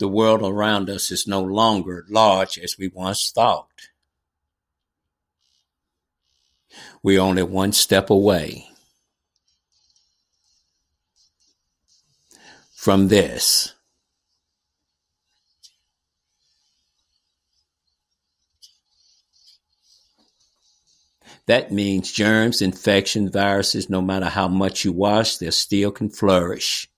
The world around us is no longer large as we once thought. We're only one step away from this. That means germs, infections, viruses, no matter how much you wash, they still can flourish.